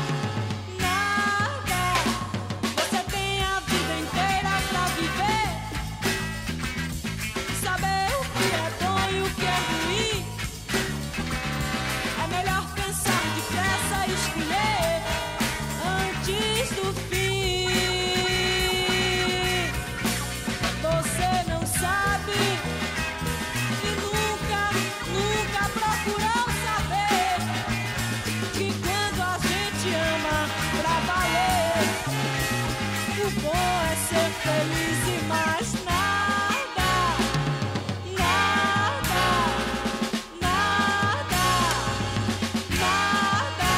nada. Você tem a vida inteira pra viver, saber o que é bom e o que é ruim. É melhor pensar depressa e escolher antes do fim. Você não sabe e nunca, nunca procurou saber que quando a gente ama pra valer, o bom é ser feliz e mais nada, nada, nada, nada.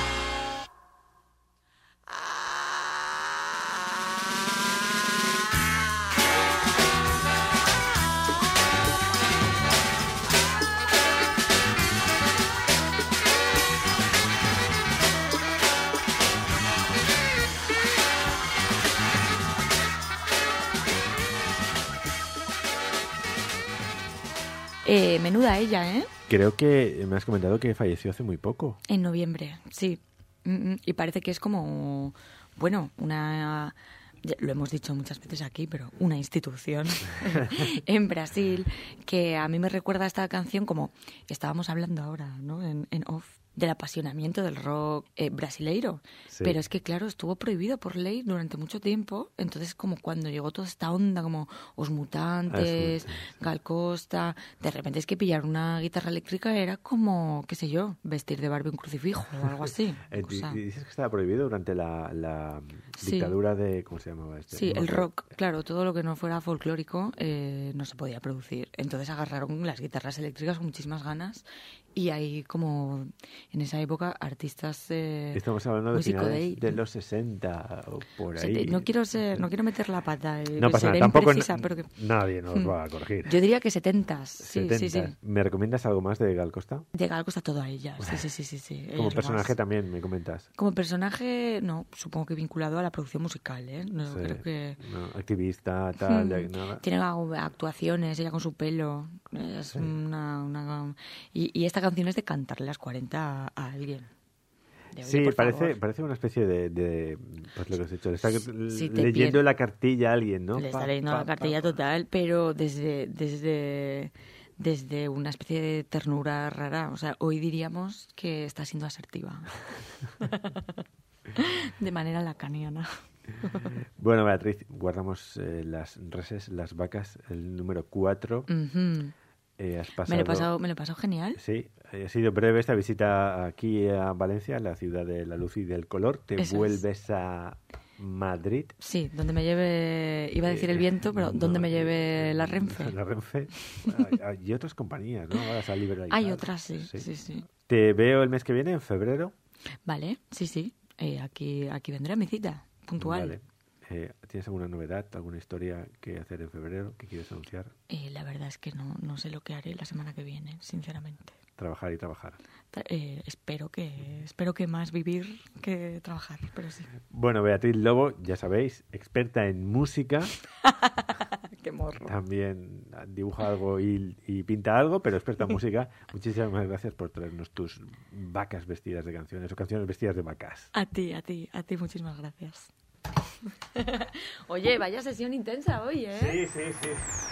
Menuda ella, ¿eh? Creo que me has comentado que falleció hace muy poco. En noviembre, sí. Y parece que es como, bueno, una... ya lo hemos dicho muchas veces aquí, pero una institución en Brasil que a mí me recuerda a esta canción como estábamos hablando ahora, ¿no? En off, del apasionamiento del rock brasileiro. Sí. Pero es que, claro, estuvo prohibido por ley durante mucho tiempo. Entonces, como cuando llegó toda esta onda, como Os Mutantes, Gal Costa, de repente es que pillar una guitarra eléctrica era como, qué sé yo, vestir de Barbie un crucifijo o algo así. O sea, Dices que estaba prohibido durante la Sí. dictadura de... ¿Cómo se llamaba este? sí, No el me acuerdo. rock, claro, todo lo que no fuera folclórico no se podía producir. Entonces agarraron las guitarras eléctricas con muchísimas ganas y hay como, en esa época, artistas Estamos hablando de músico finales de ahí. los 60 o por O sea, ahí. no quiero meter la pata, No que pasa seré nada, tampoco imprecisa, pero que... nadie nos va a corregir. Yo diría que 70s, sí, sí, sí. 70. ¿Me recomiendas algo más de Gal Costa? De Gal Costa toda ella, sí. Como Es personaje más- también me comentas. Como personaje, no, supongo que vinculado a la producción musical, ¿eh? No, Sí. creo que... No, activista, tal, nada. Tiene actuaciones, ella con su pelo. Es Sí. una... Y esta canción es de cantarle las 40 a alguien. De, oye, Sí, por parece favor. una especie de pues lo que has hecho. Le está Sí, te leyendo pide- la cartilla a alguien, ¿no? Le está Pa, leyendo pa, la cartilla pa, pa. total, pero desde una especie de ternura rara. O sea, hoy diríamos que está siendo asertiva. De manera lacaniana. Bueno, Beatriz, guardamos las reses, las vacas, el número 4. Ujú. Has pasado... Me lo he pasado genial. Sí, ha sido breve esta visita aquí a Valencia, la ciudad de la luz y del color. Te Eso es. vuelves a Madrid. Sí, donde me lleve, iba a decir el viento, pero donde me lleve la Renfe. La Renfe. Y otras compañías, ¿no? Ahora sale Iberdrola y Hay tal. otras, sí. Te veo el mes que viene, en febrero. Vale, sí. Aquí vendré a mi cita, puntual. Vale. ¿Tienes alguna novedad, alguna historia que hacer en febrero que quieres anunciar? La verdad es que no sé lo que haré la semana que viene, sinceramente. Trabajar y trabajar. Espero que más vivir que trabajar, pero sí. Bueno, Beatriz Lobo, ya sabéis, experta en música. Qué morro. También dibuja algo y pinta algo, pero experta en música. Muchísimas gracias por traernos tus vacas vestidas de canciones o canciones vestidas de vacas. A ti, muchísimas gracias. Oye, vaya sesión intensa hoy, ¿eh? Sí.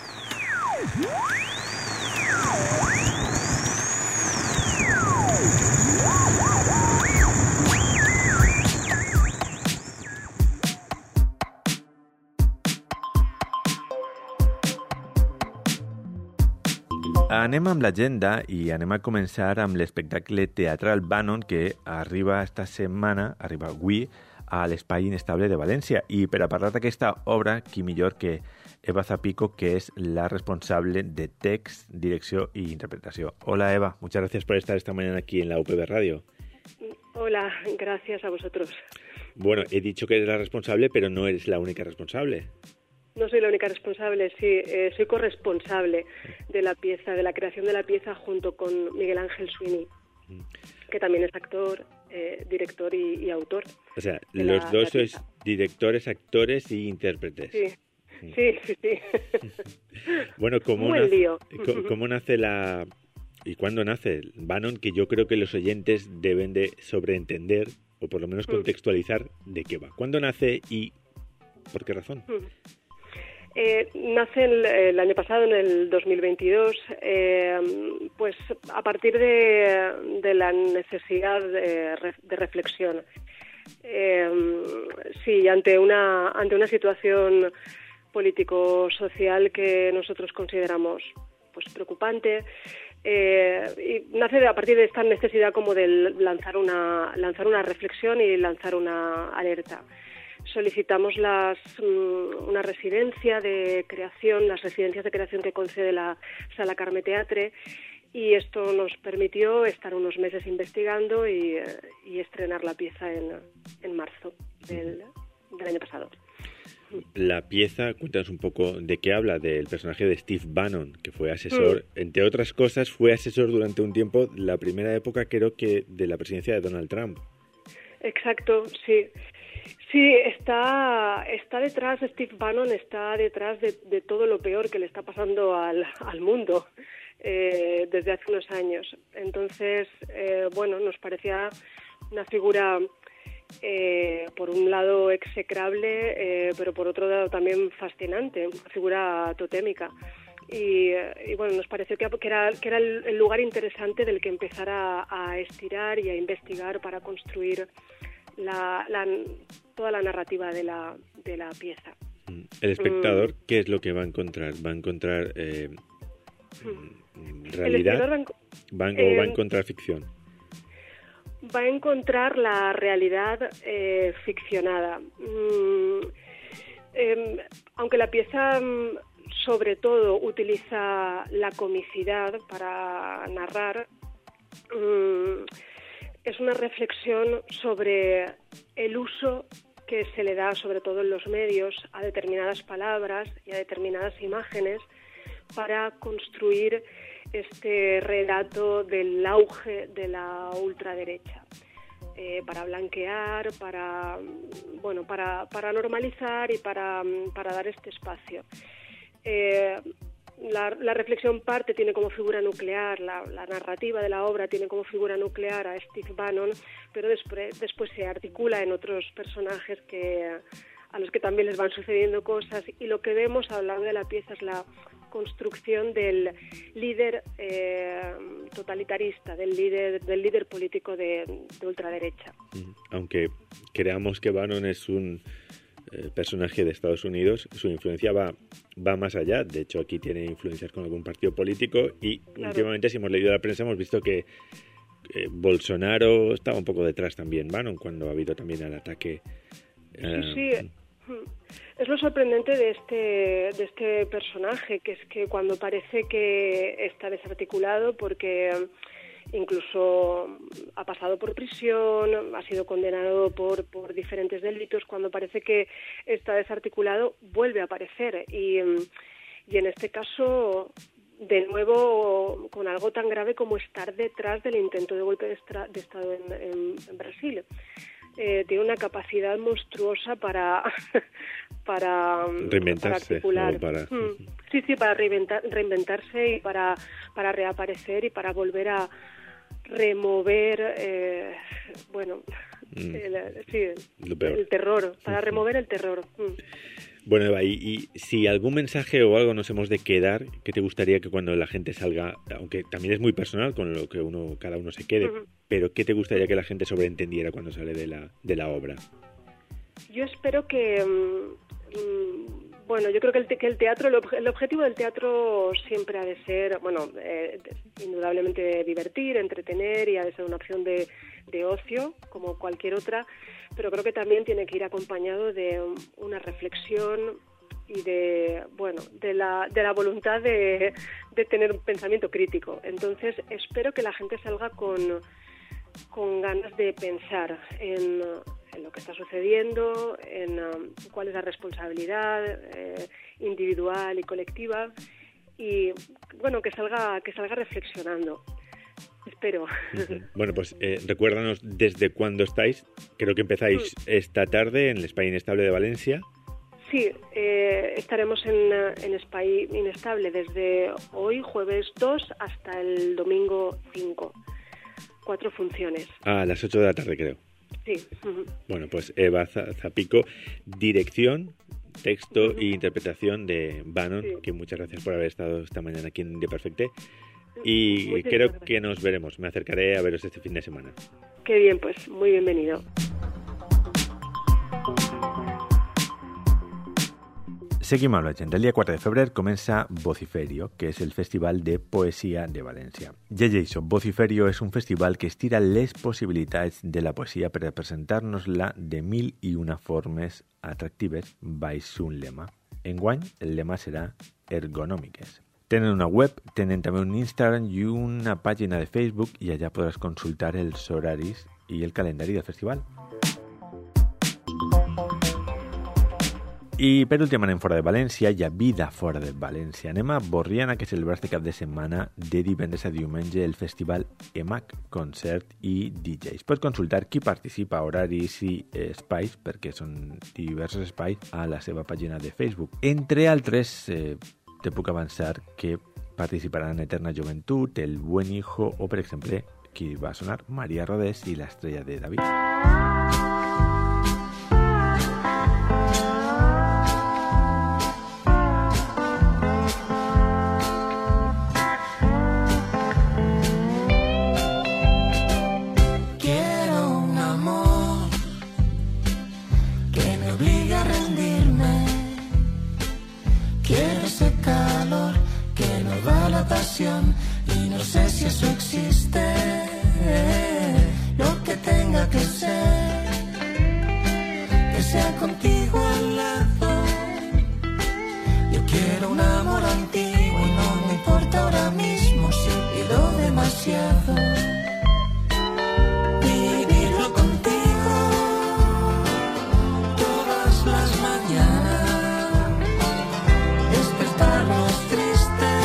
Anem amb l'agenda i anem a començar amb l'espectacle teatral Bannon que arriba esta setmana, arriba avui, a l'Espai Inestable de València. I per a parlar d'aquesta obra, qui millor que Eva Zapico, que es la responsable de text, direcció y interpretació. Hola Eva, muchas gracias por estar esta mañana aquí en la UPV Radio. Hola, gracias a vosotros. Bueno, he dicho que eres la responsable, pero no eres la única responsable. No soy la única responsable, sí, soy corresponsable de la pieza, de la creación de la pieza junto con Miguel Ángel Sweeney, que también es actor, director y autor. O sea, los dos sois directores, actores y intérpretes. Sí, sí. Bueno, ¿cómo Buen lío. ¿cómo nace la... y cuándo nace Bannon? Que yo creo que los oyentes deben de sobreentender, o por lo menos contextualizar de qué va. ¿Cuándo nace y por qué razón? Nace el año pasado, en el 2022, pues a partir de la necesidad de reflexión. Sí, ante una situación político-social que nosotros consideramos pues preocupante, y nace a partir de esta necesidad como de lanzar una reflexión y lanzar una alerta. Solicitamos una residencia de creación, las residencias de creación que concede la Sala Carme Teatre, y esto nos permitió estar unos meses investigando y estrenar la pieza en marzo del año pasado. La pieza, cuéntanos un poco de qué habla, del personaje de Steve Bannon, que fue asesor, entre otras cosas, fue asesor durante un tiempo, la primera época creo que de la presidencia de Donald Trump. Exacto, sí. Sí, está detrás, Steve Bannon está detrás de todo lo peor que le está pasando al mundo desde hace unos años. Entonces, bueno, nos parecía una figura, por un lado execrable, pero por otro lado también fascinante, una figura totémica. Y bueno, nos pareció que era el lugar interesante del que empezar a estirar y a investigar para construir toda la narrativa de la pieza. El espectador, ¿qué es lo que va a encontrar? ¿Va a encontrar realidad o va a encontrar ficción? Va a encontrar la realidad ficcionada. Aunque la pieza sobre todo utiliza la comicidad para narrar, es una reflexión sobre el uso que se le da, sobre todo en los medios, a determinadas palabras y a determinadas imágenes para construir este relato del auge de la ultraderecha, para blanquear, para normalizar y para dar este espacio. La reflexión tiene como figura nuclear, la narrativa de la obra tiene como figura nuclear a Steve Bannon, pero después se articula en otros personajes a los que también les van sucediendo cosas, y lo que vemos a lo largo de la pieza es la construcción del líder totalitarista, del líder político de ultraderecha. Aunque creamos que Bannon es un personaje de Estados Unidos, su influencia va más allá. De hecho, aquí tiene influencias con algún partido político y claro, últimamente, si hemos leído la prensa, hemos visto que Bolsonaro estaba un poco detrás también, Bannon, cuando ha habido también el ataque. Sí. Es lo sorprendente de este personaje, que es que cuando parece que está desarticulado, porque incluso ha pasado por prisión, ha sido condenado por diferentes delitos, cuando parece que está desarticulado, vuelve a aparecer. Y en este caso, de nuevo, con algo tan grave como estar detrás del intento de golpe de Estado en Brasil. Tiene una capacidad monstruosa para reinventarse, articular. Sí, para reinventarse y para reaparecer y para volver a remover el terror, para remover el terror. Bueno, Eva, y si algún mensaje o algo nos hemos de quedar, ¿qué te gustaría que cuando la gente salga, aunque también es muy personal con lo que cada uno se quede, pero qué te gustaría que la gente sobreentendiera cuando sale de la obra? Yo espero que, yo creo que el teatro, el objetivo del teatro siempre ha de ser, indudablemente divertir, entretener, y ha de ser una opción de ocio, como cualquier otra, pero creo que también tiene que ir acompañado de una reflexión y de la voluntad de tener un pensamiento crítico. Entonces espero que la gente salga con ganas de pensar en lo que está sucediendo, en cuál es la responsabilidad individual y colectiva, y bueno, que salga reflexionando. Espero. Bueno, pues recuérdanos desde cuándo estáis. Creo que empezáis esta tarde en el Espai Inestable de Valencia. Sí, estaremos en Espai Inestable desde hoy, jueves 2, hasta el domingo 5. 4 funciones. A las 8 de la tarde, creo. Sí. Bueno, pues Eva Zapico, dirección, texto e interpretación de Bannon, que muchas gracias por haber estado esta mañana aquí en Die Perfecte. Y Muchas creo gracias. que nos veremos. Me acercaré a veros este fin de semana. Qué bien, pues muy bienvenido. Seguim amb la gent. El dia 4 de febrer comença Vociferio, que és el Festival de Poesia de València. Llegeixo, Vociferio és un festival que estira les possibilitats de la poesia per representar-nos-la de 1001 formes atractives baix un lema. Enguany, el lema serà ergonòmiques. Tenen una web, tenen també un Instagram i una pàgina de Facebook i allà podràs consultar els horaris i el calendari del festival. I per últim anem fora de València, hi ha vida fora de València. Anem a Borriana, que celebra este cap de setmana de divendres a diumenge el festival EMAC, concert i DJs. Pots consultar qui participa, horaris i espais, perquè són diversos espais, a la seva pàgina de Facebook. Entre altres, te puc avançar que participaran Eterna Joventut, El Buen Hijo o, per exemple, qui va sonar, Maria Rodés i l'Estrella de David. Y no sé si eso existe, lo que tenga que ser, que sea contigo al lado. Yo quiero un amor antiguo y no me importa ahora mismo si pido demasiado. Vivirlo contigo todas las mañanas, despertarnos tristes.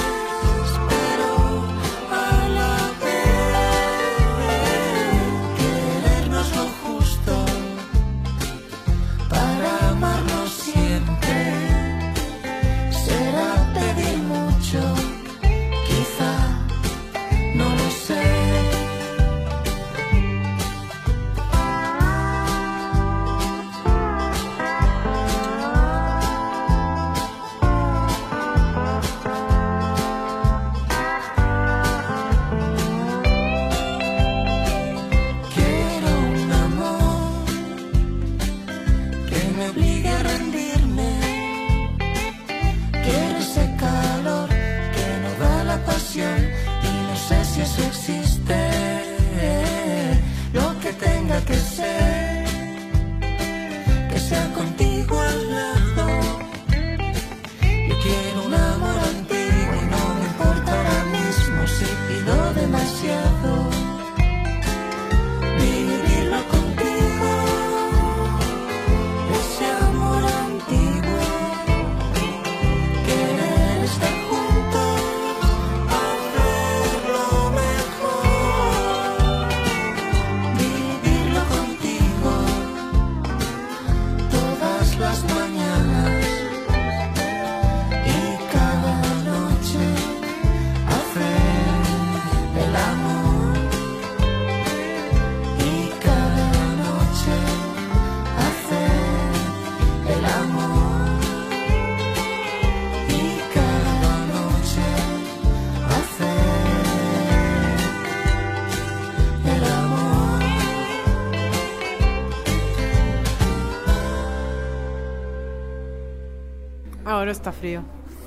Ahora está frío.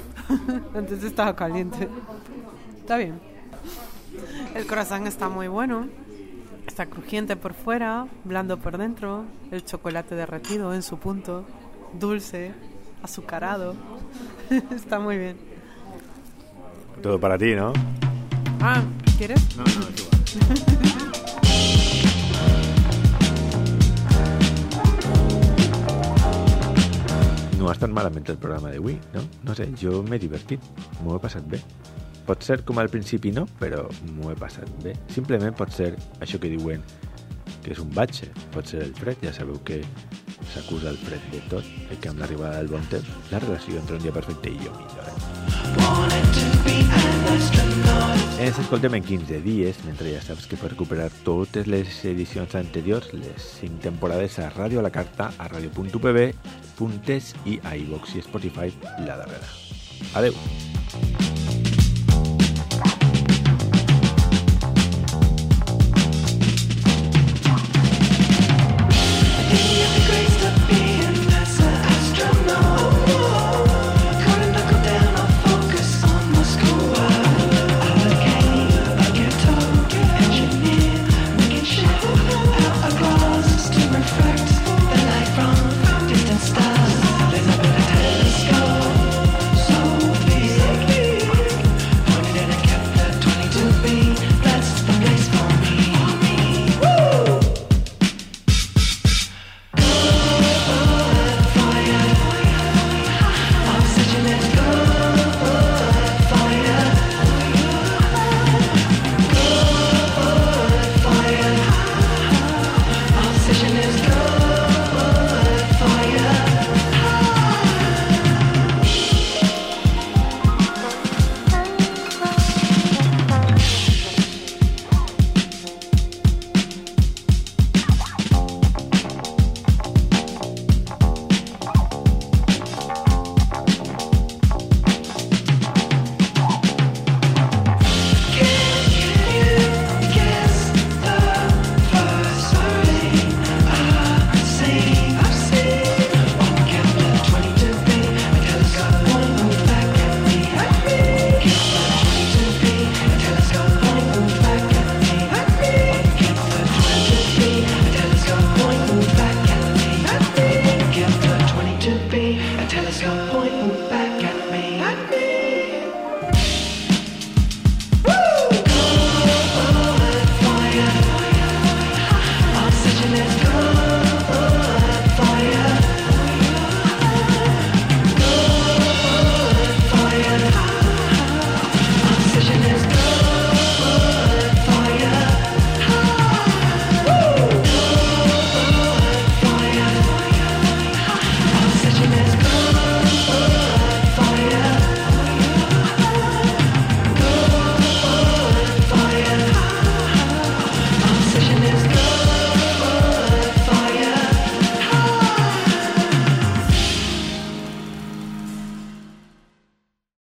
Antes estaba caliente. Está bien. El croissant está muy bueno. Está crujiente por fuera, blando por dentro. El chocolate derretido en su punto. Dulce, azucarado. Está muy bien. Todo para ti, ¿no? Ah, ¿quieres? No, es igual. no ha estat malament el programa d'avui, no? No sé, jo m'he divertit, m'ho he passat bé. Pot ser com al principi no, però m'ho he passat bé. Simplement pot ser això que diuen que és un batxe, pot ser el fred, ja sabeu que s'acusa el fred de tot, i que amb l'arribada del bon temps la relació entre un dia perfecte i jo millora. Ens escoltem en 15 dies, mentre ja saps que pots recuperar totes les edicions anteriors, les 5 temporades a Ràdio a la Carta, a radio.upb.es i a iVox i Spotify la darrera. Adeu!